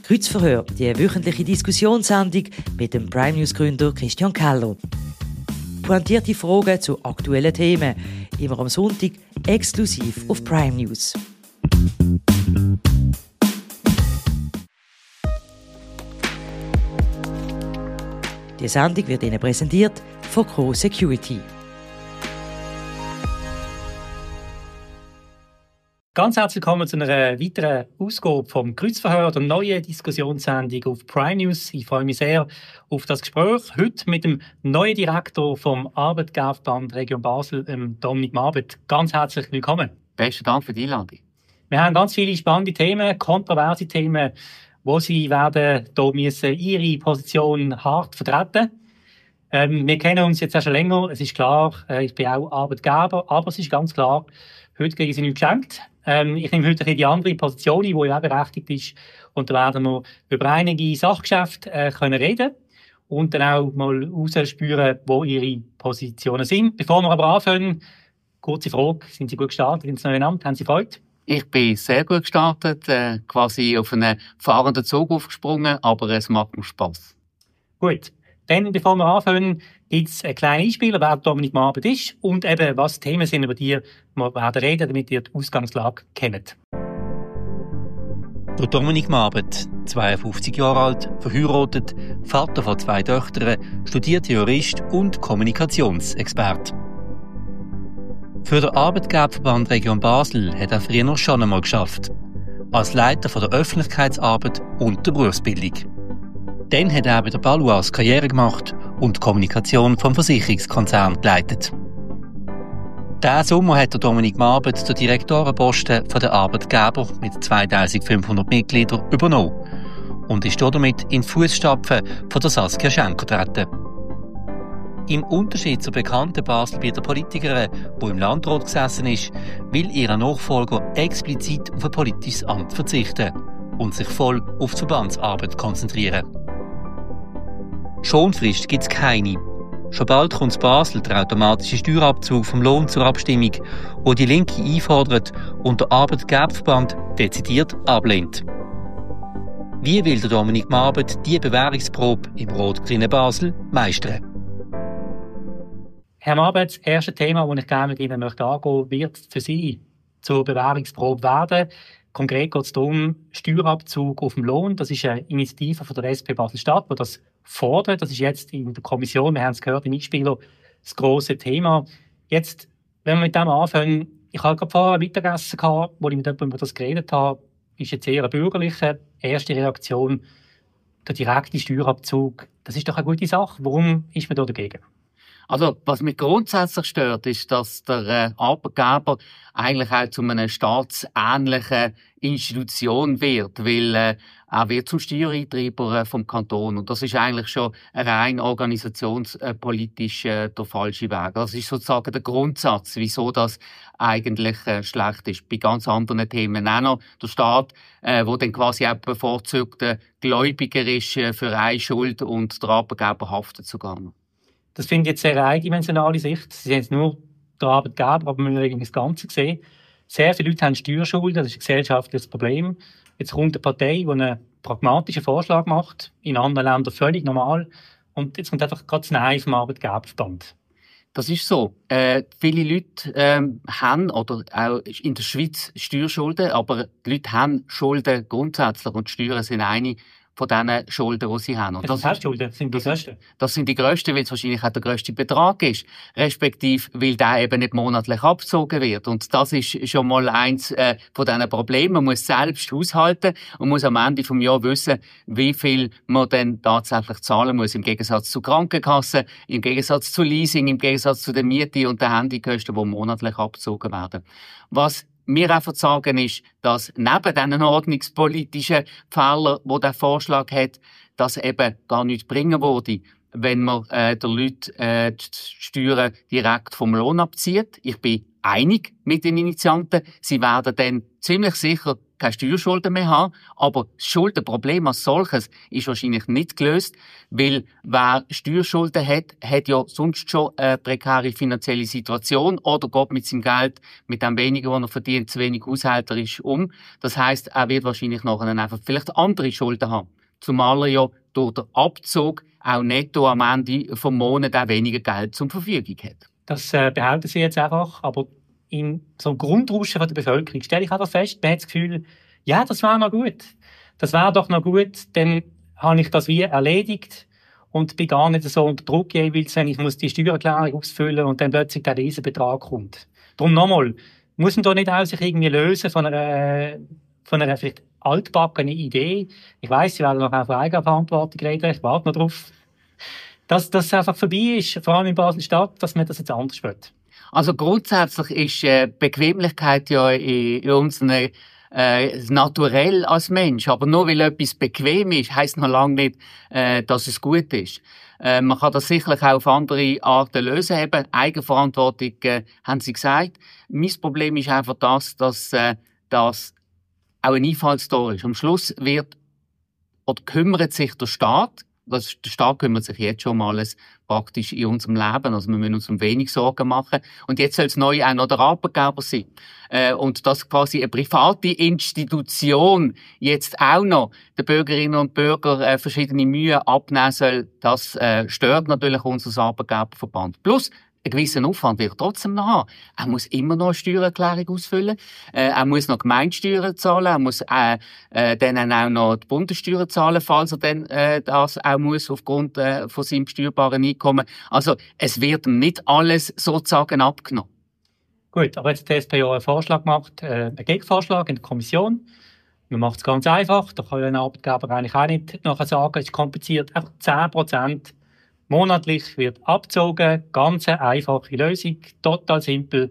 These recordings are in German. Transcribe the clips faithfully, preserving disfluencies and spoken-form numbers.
Kreuzverhör, die wöchentliche Diskussionssendung mit dem Prime News Gründer Christian Keller. Pointierte Fragen zu aktuellen Themen, immer am Sonntag exklusiv auf Prime News. Die Sendung wird Ihnen präsentiert von Co Security. Ganz herzlich willkommen zu einer weiteren Ausgabe vom Kreuzverhör, der neuen Diskussionssendung auf Prime News. Ich freue mich sehr auf das Gespräch heute mit dem neuen Direktor vom Arbeitgeberverband Region Basel, Dominik Marbert. Ganz herzlich willkommen. Besten Dank für die Einladung. Wir haben ganz viele spannende Themen, kontroverse Themen, wo Sie werden hier müssen Ihre Position hart vertreten. Ähm, wir kennen uns jetzt auch schon länger. Es ist klar, äh, ich bin auch Arbeitgeber, aber es ist ganz klar, heute kriegen Sie nichts geschenkt. Ähm, ich nehme heute ein bisschen die andere Position ein, die ja auch berechtigt ist. Und da werden wir über einige Sachgeschäfte äh, können reden und dann auch mal rausspüren, wo Ihre Positionen sind. Bevor wir aber anfangen, kurze Frage. Sind Sie gut gestartet ins neue Amt? Haben Sie Freude? Ich bin sehr gut gestartet, äh, quasi auf einen fahrenden Zug aufgesprungen, aber es macht mir Spass. Gut. Dann, bevor wir anfangen, gibt es einen kleinen Einspieler, wer Dominik Marbert ist und eben, was Themen sind, über die wir werden reden, damit ihr die Ausgangslage kennt. Der Dominik Marbert, zweiundfünfzig Jahre alt, verheiratet, Vater von zwei Töchtern, studierter Jurist und Kommunikationsexperte. Für den Arbeitgeberverband Region Basel hat er früher schon einmal geschafft. Als Leiter von der Öffentlichkeitsarbeit und der Berufsbildung. Dann hat er bei der Baloise Karriere gemacht und die Kommunikation vom Versicherungskonzern geleitet. Diesen Sommer hat der Dominik Marbert den Direktorenposten von der Arbeitgeber mit zweitausendfünfhundert Mitgliedern übernommen und ist damit in die Fußstapfen von der Saskia Schenker getreten. Im Unterschied zur bekannten Baselbieter Politikerin, die im Landrat gesessen ist, will ihr Nachfolger explizit auf ein politisches Amt verzichten und sich voll auf die Verbandsarbeit konzentrieren. Schonfrist gibt es keine. Schon bald kommt in Basel der automatische Steuerabzug vom Lohn zur Abstimmung, wo die Linke einfordert und der Arbeitgeberverband dezidiert ablehnt. Wie will der Dominik Marbert diese Bewährungsprobe im rot-grünen Basel meistern? Herr Marbert, das erste Thema, das ich gerne mit Ihnen möchte angehen, wird für Sie zur Bewährungsprobe werden. Konkret geht es darum, Steuerabzug auf dem Lohn. Das ist eine Initiative von der S P Basel-Stadt, die das fordert. Das ist jetzt in der Kommission, wir haben es gehört, im Mitspieler, das grosse Thema. Jetzt, wenn wir mit dem anfangen, ich habe gerade vorher ein Mittagessen gehabt, wo ich mit jemandem über das geredet habe, ist jetzt eher eine bürgerliche erste Reaktion, der direkte Steuerabzug. Das ist doch eine gute Sache. Warum ist man da dagegen? Also, was mich grundsätzlich stört, ist, dass der äh, Arbeitgeber eigentlich auch zu einer staatsähnlichen Institution wird, weil äh, er wird zum Steuereintreiber äh, vom Kanton. Und das ist eigentlich schon rein organisationspolitisch äh, der falsche Weg. Das ist sozusagen der Grundsatz, wieso das eigentlich äh, schlecht ist. Bei ganz anderen Themen auch noch. Der Staat, äh, wo dann quasi auch bevorzugter Gläubiger ist äh, für eine Schuld und der Arbeitgeber haftet sogar noch. Das finde ich jetzt eine sehr eindimensionale Sicht. Sie sind jetzt nur der Arbeitgeber, aber wir müssen das Ganze sehen. Sehr viele Leute haben Steuerschulden, das ist ein gesellschaftliches Problem. Jetzt kommt eine Partei, die einen pragmatischen Vorschlag macht, in anderen Ländern völlig normal. Und jetzt kommt einfach gerade das Nein vom Arbeitgeberverband. Das ist so. Äh, viele Leute ähm, haben, oder auch in der Schweiz, Steuerschulden, aber die Leute haben Schulden grundsätzlich und die Steuern sind eine von diesen Schulden, die sie haben. Und das, das, Schulden, sind die grössten? Das sind die grössten, weil es wahrscheinlich auch der grösste Betrag ist. Respektive, weil der eben nicht monatlich abgezogen wird. Und das ist schon mal eins äh, von diesen Problemen. Man muss selbst haushalten und muss am Ende des Jahres wissen, wie viel man dann tatsächlich zahlen muss. Im Gegensatz zu Krankenkassen, im Gegensatz zu Leasing, im Gegensatz zu den Miete und den Handykosten, die monatlich abgezogen werden. Was wir einfach sagen ist, dass neben diesen ordnungspolitischen Fehlern, die der Vorschlag hat, das eben gar nichts bringen würde, wenn man äh, den Leuten äh, die Steuern direkt vom Lohn abzieht. Ich bin einig mit den Initianten. Sie werden dann ziemlich sicher keine Steuerschulden mehr haben, aber das Schuldenproblem als solches ist wahrscheinlich nicht gelöst, weil wer Steuerschulden hat, hat ja sonst schon eine prekäre finanzielle Situation oder geht mit seinem Geld, mit dem weniger, was er verdient, zu wenig haushälterisch um. Das heisst, er wird wahrscheinlich nachher einfach vielleicht andere Schulden haben. Zumal er ja durch den Abzug auch netto am Ende vom Monat auch weniger Geld zur Verfügung hat. Das äh, behaupten Sie jetzt einfach, aber in so einem Grundrauschen von der Bevölkerung stelle ich einfach fest, man hat das Gefühl, ja, das wäre noch gut. Das wäre doch noch gut, dann habe ich das wie erledigt und bin gar nicht so unter Druck jeweils, wenn ich muss die Steuererklärung ausfüllen und dann plötzlich der Riesenbetrag kommt. Darum nochmal, muss man da nicht auch sich irgendwie lösen von einer, von einer vielleicht altbackenen Idee? Ich weiss, Sie werden noch auch von Eigenverantwortung reden, ich warte noch drauf. Dass das einfach vorbei ist, vor allem in Basel-Stadt, dass man das jetzt anders wird. Also grundsätzlich ist äh, Bequemlichkeit ja in, in unseren äh, naturell als Mensch. Aber nur weil etwas bequem ist, heisst noch lange nicht, äh, dass es gut ist. Äh, man kann das sicherlich auch auf andere Arten lösen. Eben Eigenverantwortung, äh, haben Sie gesagt. Mein Problem ist einfach das, dass äh, das auch ein Einfallstor ist. Am Schluss wird oder kümmert sich der Staat. Das, der Staat kümmert sich jetzt schon um alles praktisch in unserem Leben. Also wir müssen uns um wenig Sorgen machen. Und jetzt soll es neu auch noch der Arbeitgeber sein. Äh, und dass quasi eine private Institution jetzt auch noch den Bürgerinnen und Bürgern äh, verschiedene Mühen abnehmen soll, das äh, stört natürlich unser Arbeitgeberverband. Plus, einen gewissen Aufwand wird er trotzdem noch haben. Er muss immer noch eine Steuererklärung ausfüllen. Äh, er muss noch Gemeindesteuern zahlen. Er muss äh, äh, dann auch noch die Bundessteuern zahlen, falls er dann äh, das auch muss aufgrund äh, von seinem steuerbaren Einkommen. Also es wird ihm nicht alles sozusagen abgenommen. Gut, aber jetzt hat die S P O einen Vorschlag gemacht, äh, einen Gegenvorschlag in der Kommission. Man macht es ganz einfach. Da kann ja ein Arbeitgeber eigentlich auch nicht nachher sagen, es ist kompliziert. Einfach zehn Prozent monatlich wird abgezogen, ganz eine einfache Lösung, total simpel.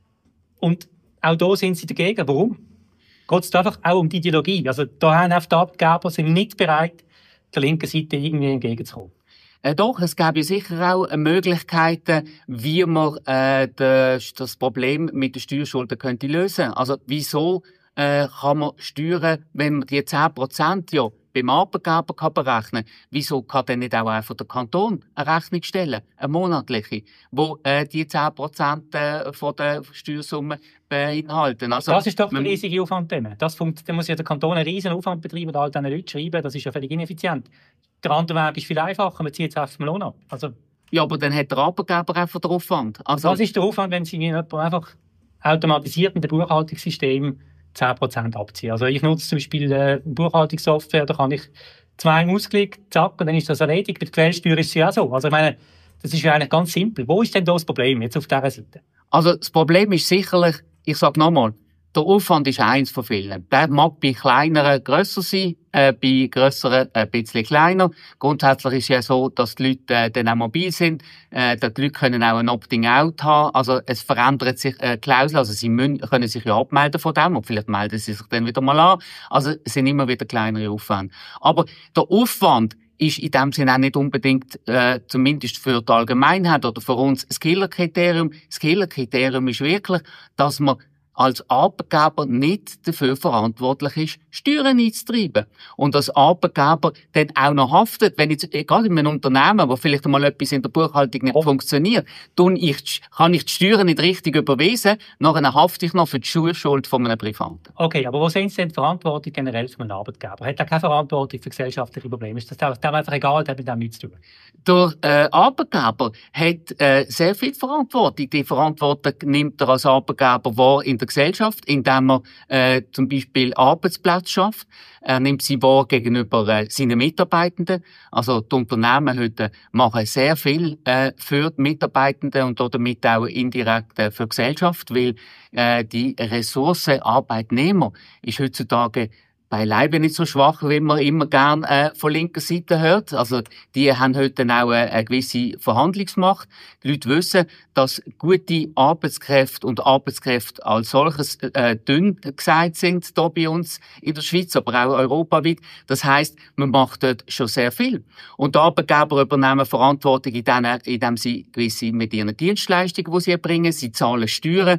Und auch da sind sie dagegen. Warum? Geht es einfach auch um die Ideologie? Also da haben die Arbeitgeber sind nicht bereit, der linken Seite irgendwie entgegenzukommen. Äh, doch, es gäbe sicher auch Möglichkeiten, wie man äh, das, das Problem mit den Steuerschulden könnte lösen. Also wieso äh, kann man Steuern, wenn man die zehn Prozent ja beim Arbeitgeber kann berechnen, wieso kann dann nicht auch einfach der Kanton eine Rechnung stellen, eine monatliche, wo äh, die zehn Prozent äh, von der Steuersumme beinhalten? Also, das ist doch ein riesiger Aufwand. Das funkt, da muss ja der Kanton einen riesen Aufwand betreiben, all diesen Leuten schreiben, das ist ja völlig ineffizient. Der andere Weg ist viel einfacher, man zieht es einfach vom Lohn ab. Also, ja, aber dann hat der Arbeitgeber einfach den Aufwand. Also, was ist der Aufwand, wenn Sie einfach automatisiert mit dem Buchhaltungssystem zehn Prozent abziehen? Also ich nutze zum Beispiel äh, Buchhaltungssoftware, da kann ich zwei ausgelegt, zack, und dann ist das erledigt. Mit der Quellsteuer ist es ja auch so. Also ich meine, das ist ja eigentlich ganz simpel. Wo ist denn das Problem jetzt auf dieser Seite? Also das Problem ist sicherlich, ich sage nochmal, der Aufwand ist eins von vielen. Der mag bei kleineren grösser sein, äh, bei grösseren ein bisschen kleiner. Grundsätzlich ist es ja so, dass die Leute äh, dann auch mobil sind, äh, dass die Leute können auch ein Opting-out haben. Also es verändert sich äh, Klausel, also sie müssen, können sich ja abmelden von dem und vielleicht melden sie sich dann wieder mal an. Also es sind immer wieder kleinere Aufwände. Aber der Aufwand ist in dem Sinne auch nicht unbedingt, äh, zumindest für die Allgemeinheit oder für uns, das Killerkriterium. Das Killerkriterium ist wirklich, dass man als Arbeitgeber nicht dafür verantwortlich ist, Steuern einzutreiben. Und als Arbeitgeber dann auch noch haftet, wenn jetzt, egal in einem Unternehmen, wo vielleicht einmal etwas in der Buchhaltung nicht oh. funktioniert, tun ich, kann ich die Steuern nicht richtig überweisen, nachher hafte ich noch für die Steuerschuld von einem Privaten. Okay, aber wo sehen Sie denn die Verantwortung generell von einem Arbeitgeber? Hat er keine Verantwortung für gesellschaftliche Probleme? Ist das dem einfach egal, der hat mit dem nichts zu tun? Der äh, Arbeitgeber hat äh, sehr viel Verantwortung. Die Verantwortung nimmt er als Arbeitgeber wahr in der Gesellschaft, indem er äh, zum Beispiel Arbeitsplätze schafft. Er nimmt sie wahr gegenüber äh, seinen Mitarbeitenden. Also die Unternehmen heute machen sehr viel äh, für die Mitarbeitenden und damit auch indirekt äh, für die Gesellschaft, weil äh, die Ressource Arbeitnehmer ist heutzutage beileibe nicht so schwach, wie man immer gern äh, von linker Seite hört. Also die haben heute auch äh, eine gewisse Verhandlungsmacht. Die Leute wissen, dass gute Arbeitskräfte und Arbeitskräfte als solches äh, dünn gesagt sind hier bei uns in der Schweiz, aber auch europaweit. Das heisst, man macht dort schon sehr viel. Und die Arbeitgeber übernehmen Verantwortung, indem, indem sie gewisse mit ihren Dienstleistungen, die sie erbringen, sie zahlen Steuern.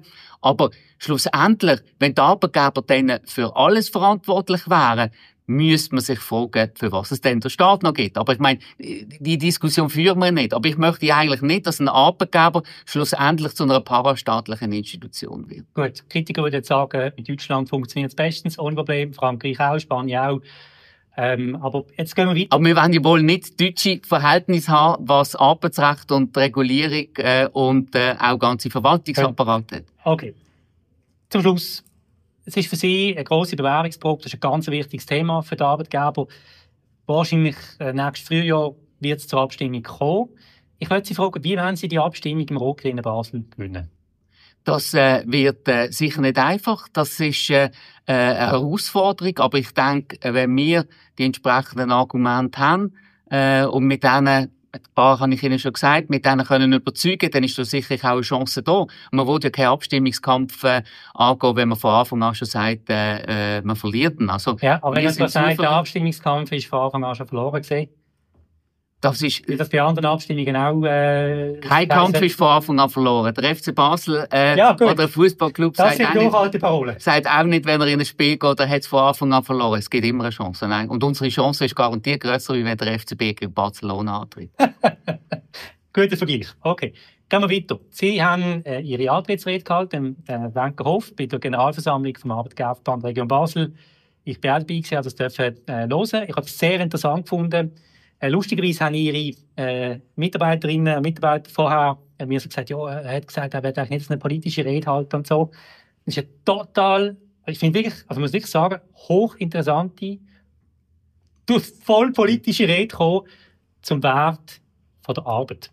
Aber schlussendlich, wenn die Arbeitgeber dann für alles verantwortlich wären, müsste man sich fragen, für was es denn der Staat noch gibt. Aber ich meine, die Diskussion führen wir nicht. Aber ich möchte eigentlich nicht, dass ein Arbeitgeber schlussendlich zu einer parastaatlichen Institution wird. Gut, Kritiker würden jetzt sagen, in Deutschland funktioniert es bestens, ohne Problem, Frankreich auch, Spanien auch. Ähm, aber jetzt gehen wir weiter. Aber wir wollen ja wohl nicht deutsche Verhältnisse haben, was Arbeitsrecht und Regulierung äh, und äh, auch ganze Verwaltungsapparat hat. Okay. Zum Schluss. Es ist für Sie eine grosse Bewährungsprobe. Das ist ein ganz wichtiges Thema für die Arbeitgeber. Wahrscheinlich äh, nächstes Frühjahr wird es zur Abstimmung kommen. Ich möchte Sie fragen, wie wollen Sie die Abstimmung im Rot-Grünen Basel gewinnen? Das äh, wird äh, sicher nicht einfach. Das ist äh, eine Herausforderung. Aber ich denke, wenn wir die entsprechenden Argumente haben äh, und mit denen, ein paar habe ich Ihnen schon gesagt, mit denen können überzeugen, dann ist da sicherlich auch eine Chance da. Und man will ja keinen Abstimmungskampf äh, angehen, wenn man von Anfang an schon sagt, äh, äh, man verliert ihn. Also, ja, aber wenn man sagt, der Abstimmungskampf ist von Anfang an schon verloren gewesen. Das ist, das bei anderen Abstimmungen auch, äh, kein Kampf ist von Anfang an verloren. Der F C Basel, äh, ja, oder der Fußballclub sagt, sagt auch nicht, wenn er in ein Spiel geht, er hat es von Anfang an verloren. Es gibt immer eine Chance. Nein. Und unsere Chance ist garantiert grösser, als wenn der F C B gegen Barcelona antritt. Guter Vergleich. Okay. Gehen wir weiter. Sie haben äh, Ihre Antrittsrede gehalten, im äh, Wenkerhof, bei der Generalversammlung vom Arbeitgeberverband Region Basel. Ich bin auch dabei gewesen, also das dürfen äh, hören. Ich habe es sehr interessant gefunden. Äh, lustigerweise haben Ihre äh, Mitarbeiterinnen und Mitarbeiter vorher äh, mir so gesagt, ja, er hat gesagt, er wird eigentlich nicht eine politische Rede halten und so. Das ist ja total, ich finde wirklich, also muss wirklich sagen, hochinteressante, durch voll politische Rede kommen zum Wert von der Arbeit.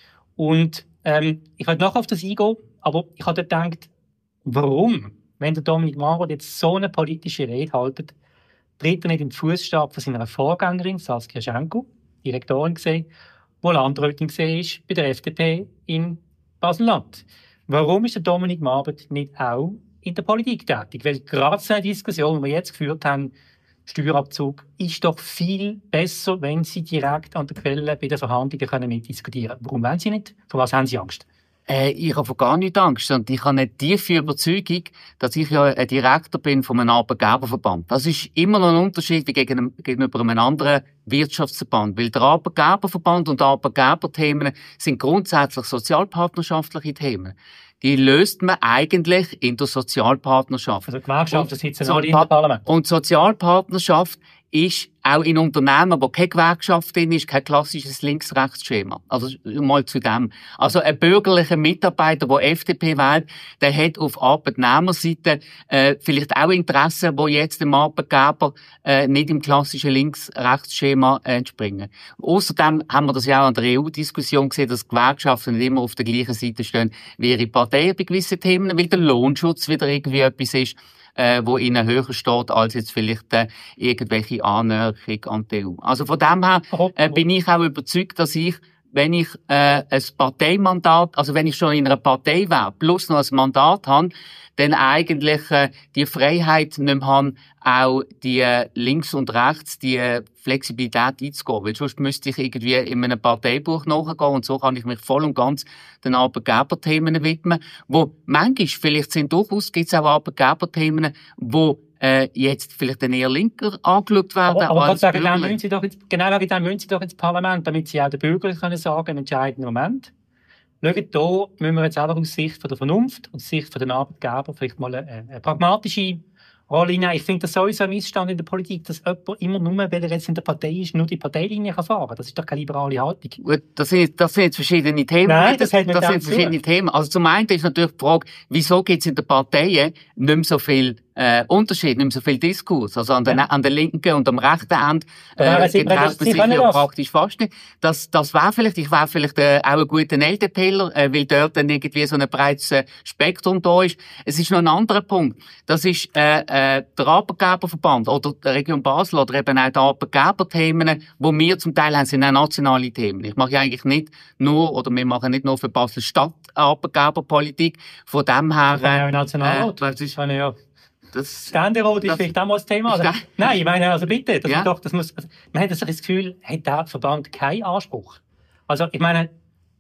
Und ähm, ich werde nachher auf das eingehen, aber ich habe gedacht, warum, wenn der Dominik Marot jetzt so eine politische Rede haltet, tritt er nicht in den Fußstab von seiner Vorgängerin Saskia Schenko, Direktorin gesehen, die Landrätin gesehen ist bei der F D P in Basel-Land. Warum ist der Dominik Marot nicht auch in der Politik tätig? Weil gerade so eine Diskussion, die wir jetzt geführt haben, Steuerabzug, ist doch viel besser, wenn Sie direkt an der Quelle bei den Verhandlungen können mitdiskutieren können. Warum wollen Sie nicht? Vor was haben Sie Angst? Äh, ich habe gar nicht Angst. Und ich habe eine tiefe Überzeugung, dass ich ja ein Direktor bin von einem Arbeitgeberverband. Das ist immer noch ein Unterschied gegenüber einem anderen Wirtschaftsverband. Weil der Arbeitgeberverband und Arbeitgeberthemen sind grundsätzlich sozialpartnerschaftliche Themen. Die löst man eigentlich in der Sozialpartnerschaft. Also Gewerkschaften sitzen alle in der Parlament. Und Sozialpartnerschaft ist auch in Unternehmen, wo keine Gewerkschaft drin ist, kein klassisches Links-Rechts-Schema. Also mal zu dem. Also ein bürgerlicher Mitarbeiter, der F D P wählt, der hat auf Arbeitnehmerseite äh, vielleicht auch Interessen, die jetzt dem Arbeitgeber äh, nicht im klassischen Links-Rechts-Schema äh, entspringen. Außerdem haben wir das ja auch an der E U-Diskussion gesehen, dass Gewerkschaften nicht immer auf der gleichen Seite stehen wie ihre Parteien bei gewissen Themen, weil der Lohnschutz wieder irgendwie etwas ist, äh, wo ihnen höher steht, als jetzt vielleicht äh, irgendwelche Annäherung an die E U. Also von dem her äh, bin ich auch überzeugt, dass ich, wenn ich äh, ein Parteimandat, also wenn ich schon in einer Partei wäre, plus noch ein Mandat habe, dann eigentlich äh, die Freiheit nicht mehr habe, auch die äh, links und rechts, die äh, Flexibilität einzugehen. Weil sonst müsste ich irgendwie in einem Parteibuch nachgehen und so kann ich mich voll und ganz den Arbeitgeberthemen widmen, wo manchmal, vielleicht sind durchaus, gibt es auch Arbeitgeberthemen, wo äh, jetzt vielleicht dann eher linker angeschaut werden. Aber, aber als sagen, dann müssen Sie doch ins, genau wegen dem müssen Sie doch ins Parlament, damit Sie auch den Bürgern können sagen, im entscheidenden Moment. Schaut, hier müssen wir jetzt einfach aus Sicht von der Vernunft, aus Sicht von den Arbeitgebern vielleicht mal eine, eine pragmatische Rolle hinein. Ich finde das sowieso ein Missstand in der Politik, dass jemand immer nur, weil er jetzt in der Partei ist, nur die Parteilinie kann fahren kann. Das ist doch keine liberale Haltung. Gut, das sind, das sind jetzt verschiedene Themen. Nein, das, das, das sind verschiedene Themen. Also zum einen ist natürlich die Frage, wieso gibt es in der Partei nicht mehr so viel äh, Unterschied, nicht mehr so viel Diskurs. Also an der, ja. an der linken und am rechten Ende äh, kennt man sich ja praktisch fast nicht. Das, das wäre vielleicht, ich wäre vielleicht äh, auch ein guter LDPler, äh, weil dort dann irgendwie so ein breites äh, Spektrum da ist. Es ist noch ein anderer Punkt. Das ist äh, äh, der Arbeitgeberverband oder der Region Basel oder eben auch die Arbeitgeberthemen, die wir zum Teil haben, sind auch nationale Themen. Ich mache ja eigentlich nicht nur, oder wir machen nicht nur für Basel-Stadt Arbeitgeberpolitik. Von dem her... Äh, ja, Nationalrat. Äh, das ist, ja. Das, Ständerat ist vielleicht auch mal das Thema. Also, nein, ich meine, also bitte, das ja. doch, das muss, also, man hat das Gefühl, hat der Verband keinen Anspruch. Also, ich meine,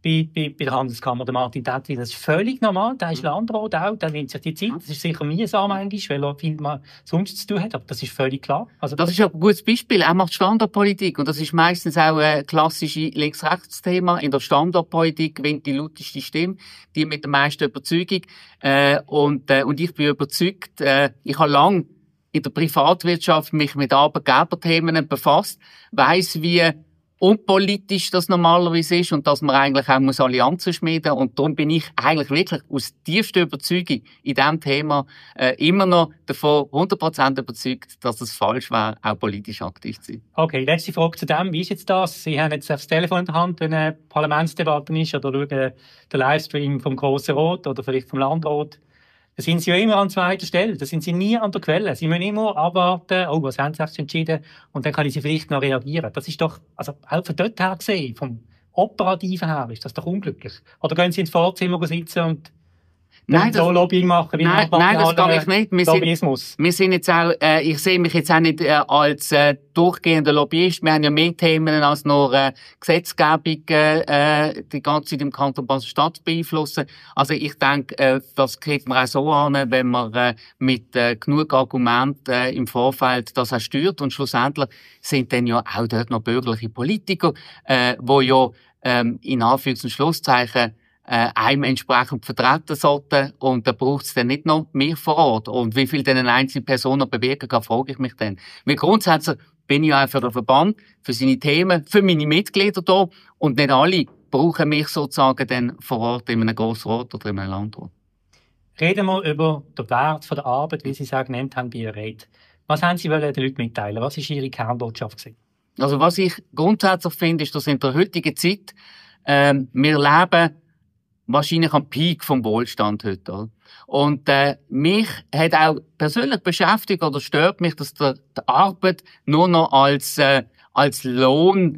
bei, bei, bei der Handelskammer, der Martin Tätli. Das ist völlig normal. Der ist Landrat auch, der nimmt sich die Zeit. Das ist sicher mühsam manchmal, weil er viel mal sonst zu tun hat, aber das ist völlig klar. Also, das ist ein gutes Beispiel. Er macht Standortpolitik und das ist meistens auch ein klassisches Links-Rechts-Thema. In der Standortpolitik gewinnt die lauteste Stimme, die mit der meisten Überzeugung. Äh, und, äh, und ich bin überzeugt, äh, ich habe lange in der Privatwirtschaft mich mit Arbeitgeberthemen befasst, weiss, wie unpolitisch das normalerweise ist und dass man eigentlich auch muss Allianzen schmieden muss. Und darum bin ich eigentlich wirklich aus tiefster Überzeugung in diesem Thema äh, immer noch davon hundert Prozent überzeugt, dass es falsch wäre, auch politisch aktiv zu sein. Okay, letzte Frage zu dem. Wie ist jetzt das? Sie haben jetzt das Telefon in der Hand, wenn eine Parlamentsdebatte ist, oder schauen den Livestream vom Grossen Rat oder vielleicht vom Landrat. Da sind Sie ja immer an zweiter Stelle. Da sind Sie nie an der Quelle. Sie müssen immer abwarten, oh, was haben Sie jetzt entschieden? Und dann kann ich Sie vielleicht noch reagieren. Das ist doch, also auch von dort her gesehen, vom Operativen her, ist das doch unglücklich. Oder gehen Sie ins Vorzimmer sitzen und Nein, so Lobbying machen, wie nein, nein, das kann ich nicht. Wir Lobbyismus. Sind, wir sind jetzt auch, äh, ich sehe mich jetzt auch nicht äh, als äh, durchgehender Lobbyist. Wir haben ja mehr Themen als nur äh, Gesetzgebung äh, die ganze Zeit im Kanton Basel-Stadt beeinflussen. Also ich denke, äh, das kriegt man auch so an, wenn man äh, mit äh, genug Argumenten äh, im Vorfeld das auch steuert. Und schlussendlich sind dann ja auch dort noch bürgerliche Politiker, äh, wo ja ähm, in Anführungs- und Schlusszeichen Äh, einem entsprechend vertreten sollten. Und da braucht es dann nicht noch mehr vor Ort. Und wie viel denn eine einzelne Person bewirken kann, frage ich mich dann. Weil grundsätzlich bin ich auch für den Verband, für seine Themen, für meine Mitglieder da. Und nicht alle brauchen mich sozusagen dann vor Ort in einem Grossrat oder in einem Landrat. Reden wir über den Wert von der Arbeit, wie Sie es auch genannt haben bei Ihrer Rede. Was haben Sie den Leuten mitteilen? Was war Ihre Kernbotschaft gewesen? Also was ich grundsätzlich finde, ist, dass in der heutigen Zeit ähm, wir leben wahrscheinlich am Peak vom Wohlstand heute. Oder? Und äh, mich hat auch persönlich beschäftigt oder stört mich, dass der, die Arbeit nur noch als äh, als Lohn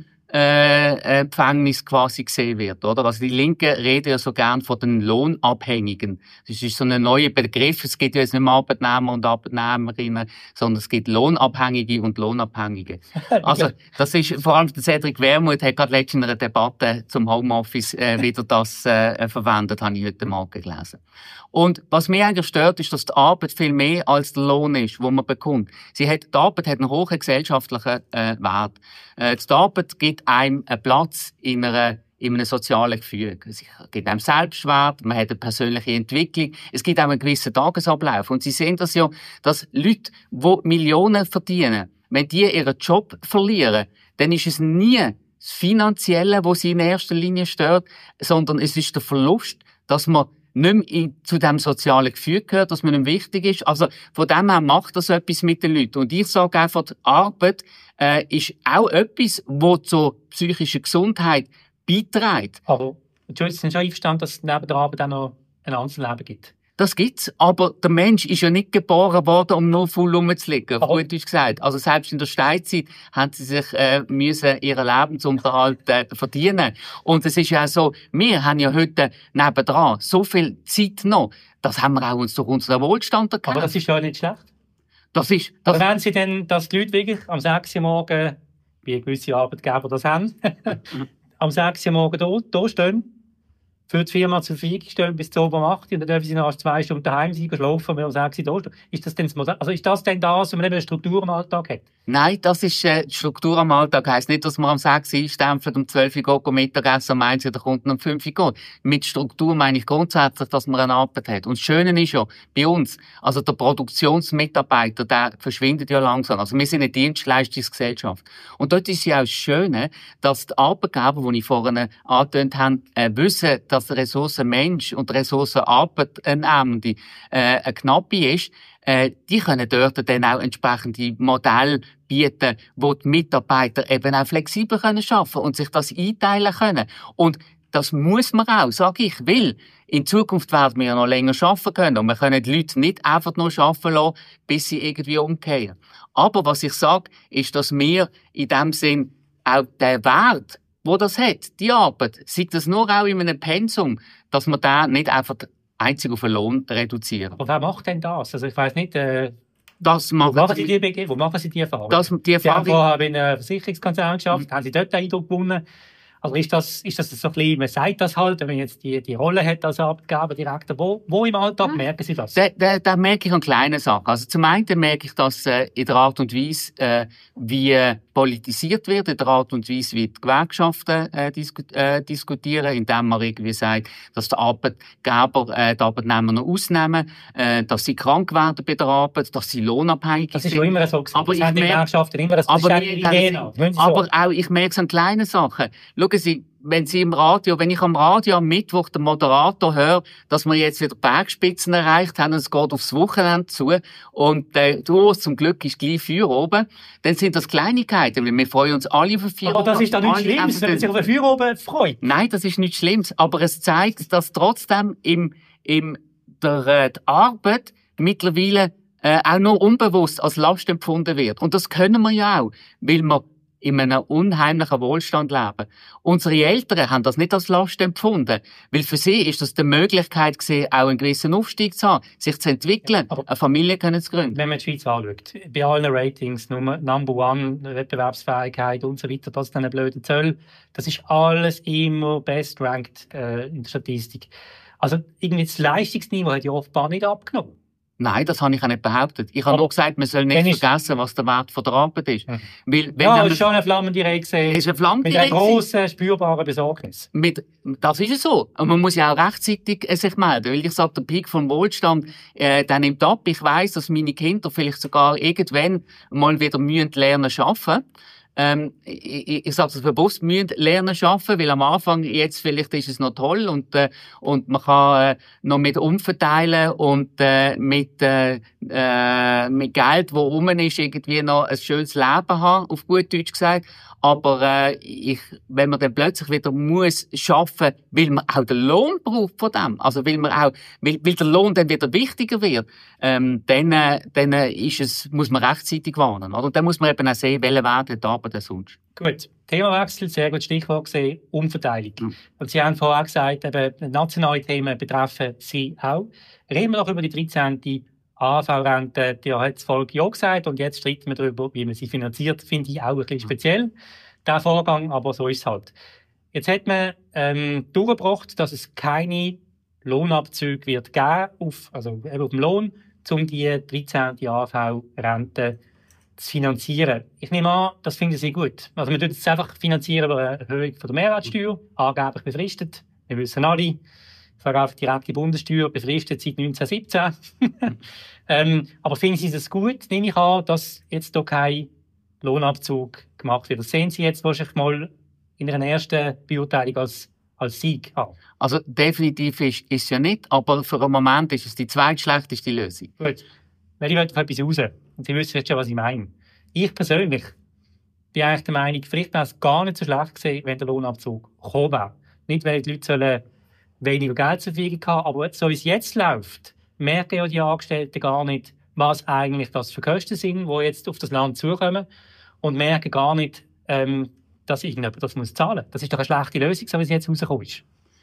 äh, Empfängnis quasi gesehen wird, oder? Also die Linken reden ja so gern von den Lohnabhängigen. Das ist so ein neuer Begriff. Es gibt ja jetzt nicht mehr Arbeitnehmer und Arbeitnehmerinnen, sondern es gibt Lohnabhängige und Lohnabhängige. Also das ist vor allem der Cedric Wermuth hat gerade letztens in einer Debatte zum Homeoffice äh, wieder das äh, verwendet, habe ich heute Morgen gelesen. Und was mich eigentlich stört, ist, dass die Arbeit viel mehr als der Lohn ist, den man bekommt. Sie hat, die Arbeit hat einen hohen gesellschaftlichen äh, Wert. Äh, die Arbeit gibt einem einen Platz in, einer, in einem sozialen Gefüge. Es gibt einem Selbstwert, man hat eine persönliche Entwicklung, es gibt auch einen gewissen Tagesablauf. Und Sie sehen das ja, dass Leute, die Millionen verdienen, wenn die ihren Job verlieren, dann ist es nie das Finanzielle, was sie in erster Linie stört, sondern es ist der Verlust, dass man nicht mehr in, zu dem sozialen Gefühl gehört, dass man nicht wichtig ist. Also von dem her macht das etwas mit den Leuten. Und ich sage einfach, die Arbeit äh, ist auch etwas, das zur psychischen Gesundheit beiträgt. Aber Entschuldigung, Sie sind schon einverstanden, dass es neben der Arbeit auch noch ein anderes Leben gibt? Das gibt's, aber der Mensch ist ja nicht geboren worden, um nur voll rumzulegen, auf gut Deutsch gesagt. Also selbst in der Steinzeit haben sie sich äh, müssen ihren Lebensunterhalt äh, verdienen. Und es ist ja auch so, wir haben ja heute nebendran so viel Zeit noch, das haben wir auch uns durch unseren Wohlstand erkannt. Aber das ist ja nicht schlecht. Das ist... Das aber wenn Sie denn, dass die Leute wirklich am sechs Uhr morgen, wie gewisse Arbeitgeber das haben, am sechs Uhr morgen da, da stehen, für die Firma zur Verfügung stellen bis zu oben um acht Uhr und dann dürfen sie noch zwei Stunden daheim sein, schlafen, wenn man sagt, sie da stehen. Ist das denn das Modell? Also ist das denn das, wenn man eben eine Struktur im Alltag hat? Nein, das ist, äh, die Struktur am Alltag heisst nicht, dass man am sechs Uhr einstempelt, um zwölf Uhr geht, Mittagessen, um eins Uhr der Kunden um fünf Uhr geht. Mit Struktur meine ich grundsätzlich, dass man eine Arbeit hat. Und das Schöne ist ja, bei uns, also der Produktionsmitarbeiter, der verschwindet ja langsam. Also wir sind eine Dienstleistungsgesellschaft. Und dort ist ja auch das Schöne, dass die Arbeitgeber, die ich vorhin angetönt habe, äh, wissen, dass die Ressource Mensch und die Ressource Arbeitnehmende äh, eine knappe ist, äh, die können dort dann auch entsprechende Modelle bieten, wo die Mitarbeiter eben auch flexibel können arbeiten und sich das einteilen können. Und das muss man auch, sage ich, weil in Zukunft werden wir ja noch länger arbeiten können und wir können die Leute nicht einfach nur arbeiten lassen, bis sie irgendwie umkehren. Aber was ich sage, ist, dass wir in dem Sinn auch den Wert, wo das hat, die Arbeit, sieht das nur auch in einem Pensum, dass man da nicht einfach einzig auf den Lohn reduzieren. Aber wer macht denn das? Also ich weiss nicht, äh, das wo machen Sie die B G? Wo machen Sie die Erfahrung? Das, die Erfahrung Sie haben vorher bei einem Versicherungskonzern geschafft, mhm. haben Sie dort den Eindruck gewonnen? Also ist das, ist das so ein bisschen, man sagt das halt, wenn man jetzt die, die Rolle hat als Arbeitgeber, Direktor, wo, wo im Alltag hm. merken Sie das? Da, da, da merke ich an kleinen Sachen. Also zum einen merke ich das äh, in der Art und Weise, äh, wie äh, politisiert wird, in der Art und Weise, wie die Gewerkschaften äh, disku äh, diskutieren, indem man irgendwie sagt, dass die Arbeitgeber äh, die Arbeitnehmer noch ausnehmen, äh, dass sie krank werden bei der Arbeit, dass sie lohnabhängig sind. Das ist ja immer so gewesen. Aber das ich haben die merke, Gewerkschaften immer, das aber, ist ihre Idee. So. aber auch, ich merke es an kleinen Sachen. Schauen Sie, wenn Sie im Radio, wenn ich am Radio am Mittwoch den Moderator höre, dass wir jetzt wieder Bergspitzen erreicht haben und es geht aufs Wochenende zu und äh, du, zum Glück ist gleich Feuer oben, dann sind das Kleinigkeiten, weil wir freuen uns alle auf ein Feuer. Aber das ist doch nichts Schlimmes, wenn man sich auf ein Feuer oben freut. Nein, das ist nichts Schlimmes, aber es zeigt, dass trotzdem im, im, der, äh, die Arbeit mittlerweile äh, auch noch unbewusst als Last empfunden wird. Und das können wir ja auch, weil wir in einem unheimlichen Wohlstand leben. Unsere Eltern haben das nicht als Last empfunden, weil für sie ist das die Möglichkeit gewesen, auch einen gewissen Aufstieg zu haben, sich zu entwickeln, aber eine Familie können zu gründen. Wenn man die Schweiz anschaut, bei allen Ratings, Nummer, Number One, Wettbewerbsfähigkeit und so weiter, das ist dann blöde Zöll, das ist alles immer best ranked äh, in der Statistik. Also irgendwie das Leistungsniveau hat ja offenbar nicht abgenommen. Nein, das habe ich auch nicht behauptet. Ich habe nur gesagt, man soll nicht vergessen, was der Wert von der Arbeit ist. Mhm. Weil, wenn ja, man, es ist schon eine flammende Rede gesehen. ist eine flammende mit einer grossen, spürbaren Besorgnis. Mit, das ist es so. Und man muss ja auch rechtzeitig äh, sich melden. Weil ich sage, der Peak vom Wohlstand, äh, der nimmt ab. Ich weiss, dass meine Kinder vielleicht sogar irgendwann mal wieder müssen lernen arbeiten. Ähm, ich, ich sage es bewusst, müssen lernen arbeiten, weil am Anfang, jetzt vielleicht ist es noch toll und, äh, und man kann äh, noch mit umverteilen und äh, mit, äh, äh, mit Geld, wo rum ist, irgendwie noch ein schönes Leben haben, auf gut Deutsch gesagt. Aber äh, ich, wenn man dann plötzlich wieder muss schaffen, weil man auch den Lohn braucht von dem, also weil man auch, weil, weil der Lohn dann wieder wichtiger wird, ähm, dann, äh, dann äh, ist es, muss man rechtzeitig warnen, oder? Und dann muss man eben auch sehen, welche Wert hat die Arbeit denn sonst. Gut, Themawechsel, sehr gut Stichwort gesehen, Umverteilung. Mhm. Und Sie haben vorher gesagt, eben, nationale Themen betreffen Sie auch. Reden wir doch über die dreizehnte A V Rente, die hat das Volk ja gesagt und jetzt streiten wir darüber, wie man sie finanziert. Finde ich auch ein bisschen speziell, der Vorgang, aber so ist es halt. Jetzt hat man ähm, durchgebracht, dass es keine Lohnabzüge wird geben, auf, also eben auf dem Lohn, um die dreizehnte A V Rente zu finanzieren. Ich nehme an, das finden Sie gut. Also wir tun es einfach finanzieren über eine Erhöhung von der Mehrwertsteuer, angeblich befristet. Wir wissen alle, ich sage einfach direkt die Bundessteuer, befristet seit neunzehnhundertsiebzehn. ähm, aber finden Sie es gut, nehme ich an, dass jetzt hier kein Lohnabzug gemacht wird? Das sehen Sie jetzt wahrscheinlich mal in einer ersten Beurteilung als, als Sieg an. Also definitiv ist es ja nicht, aber für einen Moment ist es die zweitschlechteste Lösung. Gut, weil ich will auf etwas raus. Und Sie wissen jetzt schon, was ich meine. Ich persönlich bin eigentlich der Meinung, vielleicht wäre es gar nicht so schlecht gewesen, wenn der Lohnabzug gekommen wäre. Nicht, weil die Leute sollen weniger Geld zur Verfügung haben, aber so wie es jetzt läuft, merken ja die Angestellten gar nicht, was eigentlich das für Kosten sind, die jetzt auf das Land zukommen und merken gar nicht, ähm, dass irgendjemand das muss zahlen muss. Das ist doch eine schlechte Lösung, so wie es jetzt rausgekommen ist.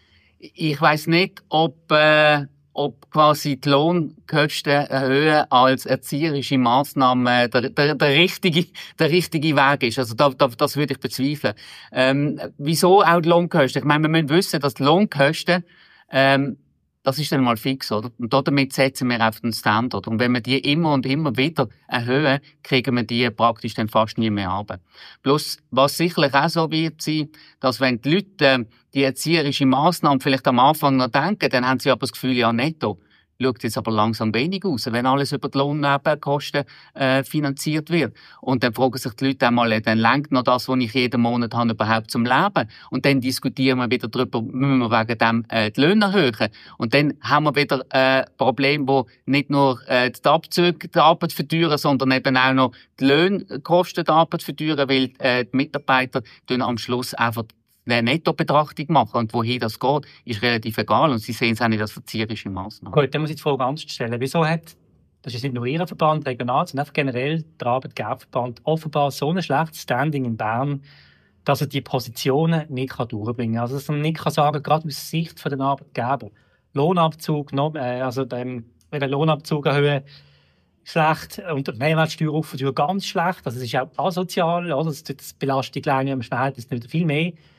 Ich weiss nicht, ob, äh, ob quasi die Lohnkosten erhöhen als erzieherische Massnahme der, der, der, richtige, der richtige Weg ist. Also da, da, das würde ich bezweifeln. Ähm, wieso auch die Lohnkosten? Ich meine, wir müssen wissen, dass die Lohnkosten, ähm, das ist dann mal fix, oder? Und damit setzen wir auf den Standard. Und wenn wir die immer und immer wieder erhöhen, kriegen wir die praktisch dann fast nie mehr runter. Plus, was sicherlich auch so wird sein, dass wenn die Leute äh, die erzieherische Massnahmen vielleicht am Anfang noch denken, dann haben sie aber das Gefühl, ja, netto schaut jetzt aber langsam wenig aus, wenn alles über die Lohnnebenkosten äh, finanziert wird. Und dann fragen sich die Leute einmal, dann lenkt noch das, was ich jeden Monat habe, überhaupt zum Leben? Und dann diskutieren wir wieder darüber, müssen wir wegen dem äh, die Löhne erhöhen? Und dann haben wir wieder äh, Probleme, wo nicht nur äh, die Abzüge die Arbeit verteuern, sondern eben auch noch die Lohnkosten die Arbeit verteuern, weil äh, die Mitarbeiter dann am Schluss einfach eine Nettobetrachtung machen. Und wohin das geht, ist relativ egal. Und Sie sehen es auch nicht als verzieherische Massnahme. Gut, dann muss ich die Frage anders stellen. Wieso hat, das ist nicht nur Ihr Verband, regional, sondern einfach generell der Arbeitgeberverband, offenbar so ein schlechtes Standing in Bern, dass er die Positionen nicht durchbringen kann? Also, dass er nicht kann sagen, gerade aus Sicht der Arbeitgeber, Lohnabzug, noch, äh, also dem, eben Lohnabzug erhöhen, schlecht, und Mehrwertsteuer aufführen, ganz schlecht. Also, es ist auch asozial, oder? Das, das belastet die Kleinen im Verhältnis nicht viel mehr.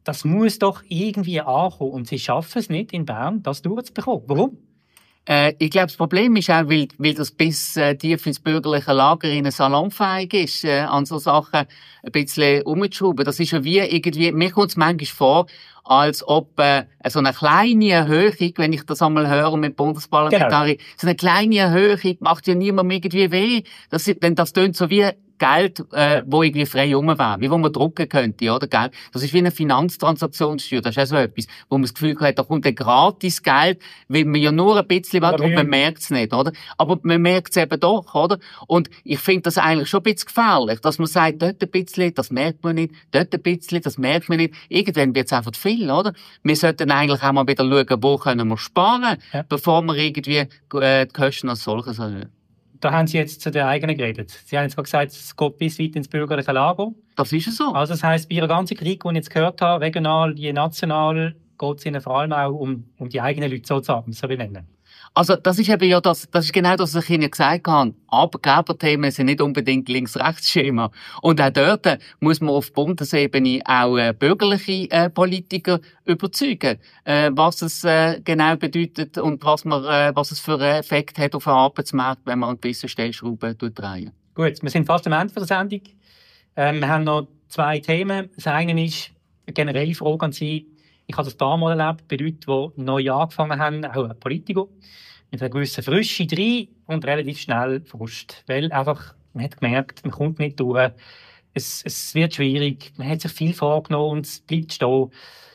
das muss doch irgendwie ankommen. Und sie schaffen es nicht in Bern, das durchzubekommen. Warum? Äh, ich glaube, das Problem ist auch, weil, weil das bis äh, tief ins bürgerliche Lager in salonfähig ist, äh, an so Sachen ein bisschen umzuschrauben. Das ist ja wie irgendwie, mir kommt es manchmal vor, als ob äh, so eine kleine Erhöhung, wenn ich das einmal höre mit Bundesparlamentariern, genau. So eine kleine Erhöhung macht ja niemandem irgendwie weh. Das, denn das tönt so wie Geld, äh, wo irgendwie frei rum wäre, wie wo man drucken könnte, oder, gell? Das ist wie eine Finanztransaktionssteuer, das ist auch so etwas, wo man das Gefühl hat, da kommt ein gratis Geld, weil man ja nur ein bisschen will und man merkt es nicht, oder? Aber man merkt es eben doch, oder? Und ich finde das eigentlich schon ein bisschen gefährlich, dass man sagt, dort ein bisschen, das merkt man nicht, dort ein bisschen, das merkt man nicht. Irgendwann wird es einfach viel, oder? Wir sollten eigentlich auch mal wieder schauen, wo können wir sparen, ja. Bevor wir irgendwie äh, die Kosten als solches erhöhen. Da haben Sie jetzt zu den eigenen geredet. Sie haben jetzt gesagt, es geht bis weit ins bürgerliche Lager. Das ist es so. Also das heisst, bei Ihrer ganzen Kritik, die ich jetzt gehört habe, regional wie national, geht es Ihnen vor allem auch um, um die eigenen Leute sozusagen, so wie nennen. Also, das ist eben ja das, das ist genau das, was ich Ihnen gesagt habe. Arbeitgeberthemen sind nicht unbedingt Links-Rechts-Schema. Und auch dort muss man auf Bundesebene auch äh, bürgerliche äh, Politiker überzeugen, äh, was es äh, genau bedeutet und was man, äh, was es für einen Effekt hat auf den Arbeitsmarkt, wenn man an gewissen Stellschrauben drehen. Gut, wir sind fast am Ende der Sendung. Ähm, wir haben noch zwei Themen. Das eine ist eine generelle Frage an Sie. Ich habe das damals erlebt bei Leuten, die neu angefangen haben, auch Politiker, mit einer gewissen Frische drin und relativ schnell Frust. Weil einfach, man hat gemerkt, man kommt nicht durch, es, es wird schwierig, man hat sich viel vorgenommen und es bleibt stehen.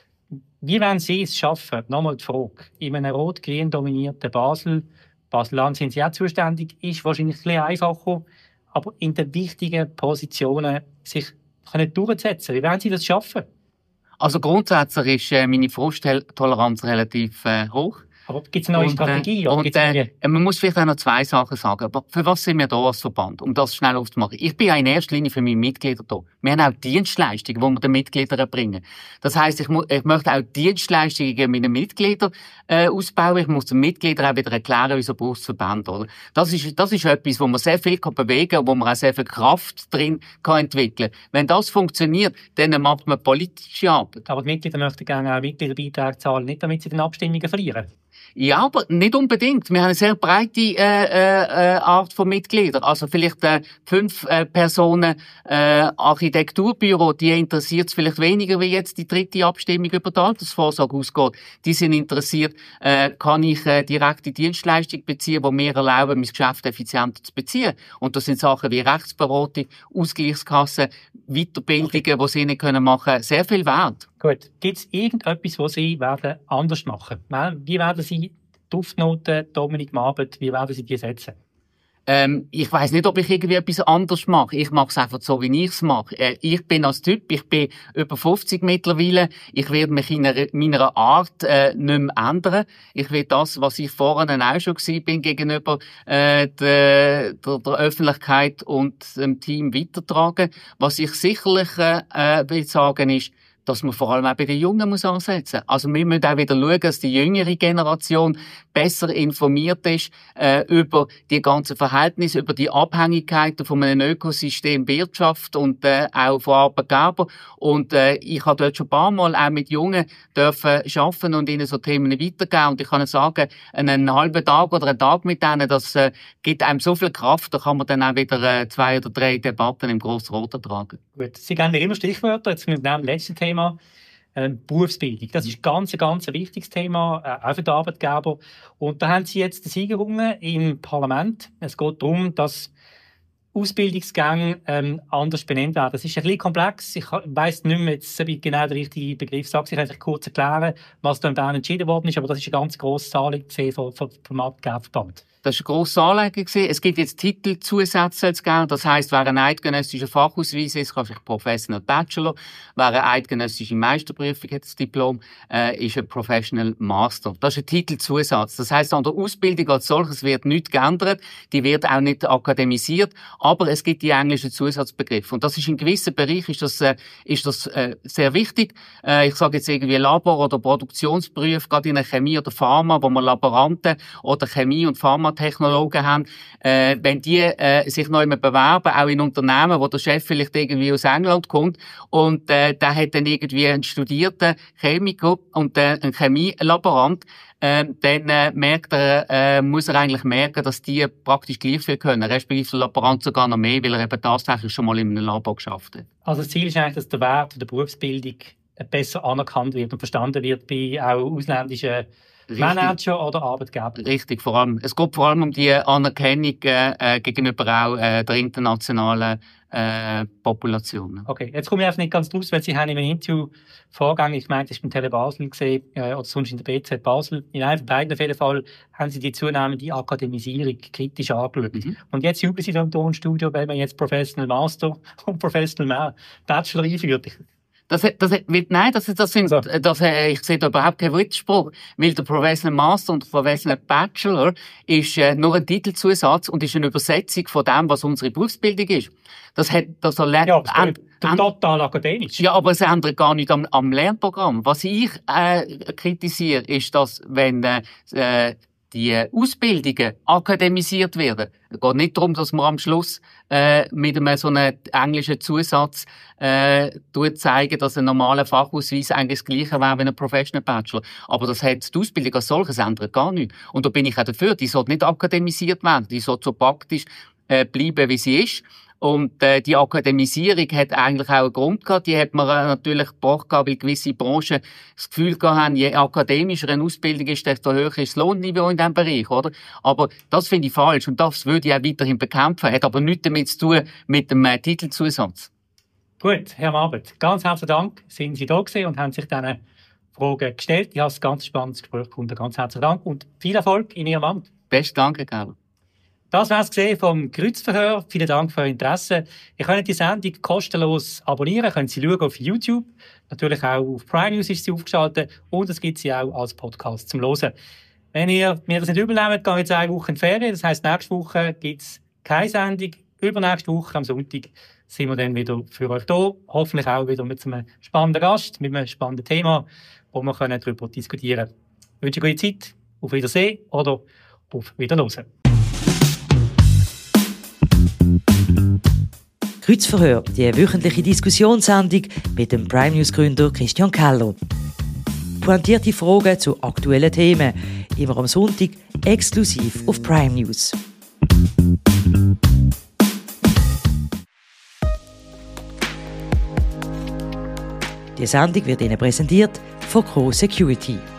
Wie wollen Sie es schaffen? Nochmal die Frage. In einem rot-grün dominierten Basel, Basel-Land sind Sie auch zuständig, ist wahrscheinlich ein bisschen einfacher, aber in den wichtigen Positionen sich können durchzusetzen. Wie wollen Sie das schaffen? Also grundsätzlich ist äh, meine Frusttoleranz relativ äh, hoch. Aber gibt es eine neue und, Strategie? Und, äh, man muss vielleicht auch noch zwei Sachen sagen. Aber für was sind wir da als Verband? Um das schnell aufzumachen. Ich bin ja in erster Linie für meine Mitglieder da. Wir haben auch Dienstleistungen, die wir den Mitgliedern erbringen. Das heisst, ich, mu- ich möchte auch Dienstleistungen meinen Mitgliedern äh, ausbauen. Ich muss den Mitgliedern auch wieder erklären, wieso braucht es Verband, oder? Das ist, das ist etwas, wo man sehr viel kann bewegen kann, wo man auch sehr viel Kraft drin kann entwickeln. Wenn das funktioniert, dann macht man politische Arbeit. Aber die Mitglieder möchten gerne auch Mitgliederbeiträge zahlen, nicht damit sie den Abstimmungen verlieren. Ja, aber nicht unbedingt. Wir haben eine sehr breite äh, äh, Art von Mitgliedern. Also vielleicht äh, fünf äh, Personen äh, Architekturbüro, die interessiert es vielleicht weniger, wie jetzt die dritte Abstimmung über die Altersvorsorge ausgeht. Die sind interessiert, äh, kann ich äh, direkte Dienstleistung beziehen, die mir erlauben, mein Geschäft effizienter zu beziehen. Und das sind Sachen wie Rechtsberatung, Ausgleichskassen, Weiterbildungen, okay. Die sie ihnen können machen, sehr viel wert. Gut. Gibt es irgendetwas, was Sie werden anders machen? Wie werden Sie die Duftnoten, Dominik Mabet, wie werden Sie die setzen? Ähm, ich weiss nicht, ob ich irgendwie etwas anderes mache. Ich mache es einfach so, wie ich es mache. Äh, ich bin als Typ, ich bin über fünfzig mittlerweile. Ich werde mich in einer, meiner Art äh, nicht mehr ändern. Ich will das, was ich vorhin auch schon gewesen bin, gegenüber äh, der, der, der Öffentlichkeit und dem Team weitertragen. Was ich sicherlich äh, will sagen ist, dass man vor allem auch bei den Jungen muss ansetzen muss. Also wir müssen auch wieder schauen, dass die jüngere Generation besser informiert ist äh, über die ganzen Verhältnisse, über die Abhängigkeiten von einem Ökosystem Wirtschaft und äh, auch von Arbeitgebern. Und äh, ich habe dort schon ein paar Mal auch mit Jungen dürfen arbeiten und ihnen so Themen weitergeben. Und ich kann sagen, einen halben Tag oder einen Tag mit denen, das äh, gibt einem so viel Kraft, da kann man dann auch wieder äh, zwei oder drei Debatten im Grossrot ertragen. Gut, Sie geben immer Stichwörter. Jetzt mit dem letzten Thema. Ähm, Berufsbildung. Das ist ganz, ganz ein wichtiges Thema, äh, auch für den Arbeitgeber. Und da haben Sie jetzt den Sieg gerungen im Parlament. Es geht darum, dass Ausbildungsgänge ähm, anders benannt werden. Das ist ein bisschen komplex. Ich weiss nicht mehr, jetzt, ob ich genau den richtigen Begriff sage. Ich kann euch kurz erklären, was da in Bern entschieden worden ist. Aber das ist eine ganz grosse Anliegen vom, vom Arbeitgeberverband. Das war eine grosse Anlage. Es gibt jetzt Titelzusätze zu geben. Das heisst, wer ein eidgenössischer Fachausweis ist, kann sich Professional Bachelor. Wer eine eidgenössische Meisterprüfung hat, das Diplom, äh, ist ein Professional Master. Das ist ein Titelzusatz. Das heisst, an der Ausbildung als solches wird nichts geändert. Die wird auch nicht akademisiert. Aber es gibt die englischen Zusatzbegriffe. Und das ist in gewissen Bereichen ist das, äh, ist das äh, sehr wichtig. Äh, ich sage jetzt irgendwie Labor- oder Produktionsberufe, gerade in der Chemie oder Pharma, wo man Laboranten oder Chemie- und Pharma Nanotechnologen haben, äh, wenn die äh, sich noch immer bewerben, auch in Unternehmen, wo der Chef vielleicht irgendwie aus England kommt und äh, der hat dann irgendwie einen studierten Chemiker und äh, einen Chemielaborant, äh, dann äh, merkt er, äh, muss er eigentlich merken, dass die praktisch gleich viel können, respektive der Laborant sogar noch mehr, weil er eben tatsächlich schon mal in einem Labor geschafft hat. Also das Ziel ist eigentlich, dass der Wert der Berufsbildung besser anerkannt wird und verstanden wird bei auch ausländischen Richtig. Manager oder Arbeitgeber. Richtig, vor allem. Es geht vor allem um die Anerkennung äh, gegenüber auch äh, der internationalen äh, Population. Okay, jetzt komme ich einfach nicht ganz draus, weil Sie haben in einem Interview vorgegangen, ich meine, das ist beim Tele Basel gesehen, äh, oder sonst in der B Z Basel. In einem von beiden auf jeden Fall haben Sie die zunehmende Akademisierung kritisch angeschaut. Mhm. Und jetzt jubeln Sie da im Tonstudio, weil man jetzt Professional Master und Professional Bachelor einführt. Das, das, nein, das, das sind, so. das, ich sehe da überhaupt keinen Widerspruch, weil der Professional Master und der Professional Bachelor ist äh, nur ein Titelzusatz und ist eine Übersetzung von dem, was unsere Berufsbildung ist. Das hat, das erlernt, ja, das ist an, total akademisch. Ja, aber es ändert gar nicht am, am Lernprogramm. Was ich äh, kritisiere, ist, dass wenn äh, die Ausbildungen akademisiert werden. Es geht nicht darum, dass man am Schluss äh, mit einem so einem englischen Zusatz äh, zeigen, dass ein normaler Fachausweis eigentlich das Gleiche wäre wie ein Professional Bachelor. Aber das hat die Ausbildung als solches ändert gar nicht. Und da bin ich auch dafür, die sollte nicht akademisiert werden, die sollte so praktisch äh, bleiben, wie sie ist. Und äh, die Akademisierung hat eigentlich auch einen Grund gehabt. Die hat man äh, natürlich gebracht, weil gewisse Branchen das Gefühl gehabt haben, je akademischer eine Ausbildung ist, desto höher ist das Lohnniveau in diesem Bereich, oder? Aber das finde ich falsch und das würde ich auch weiterhin bekämpfen. Hat aber nichts damit zu tun mit dem äh, Titelzusatz. Gut, Herr Marbert, ganz herzlichen Dank, sind Sie da gewesen und haben sich diesen Fragen gestellt. Ich habe ein ganz spannendes Gespräch gefunden. Ganz herzlichen Dank und viel Erfolg in Ihrem Amt. Besten Dank, Herr Gerber. Das war es vom Kreuzverhör. Vielen Dank für Ihr Interesse. Ihr könnt die Sendung kostenlos abonnieren, können Sie schauen auf YouTube. Natürlich auch auf Prime News ist sie aufgeschaltet und es gibt sie auch als Podcast zum Hören. Wenn ihr mir das nicht übernehmt, gehe ich jetzt eine Woche in die Ferien. Das heisst, nächste Woche gibt es keine Sendung. Übernächste Woche am Sonntag sind wir dann wieder für euch da. Hoffentlich auch wieder mit einem spannenden Gast, mit einem spannenden Thema, wo wir darüber diskutieren können. Ich wünsche eine gute Zeit. Auf Wiedersehen oder auf Wiederhören. Kreuzverhör, die wöchentliche Diskussionssendung mit dem Prime News Gründer Christian Keller. Pointierte Fragen zu aktuellen Themen, immer am Sonntag exklusiv auf Prime News. Die Sendung wird Ihnen präsentiert von Co Security.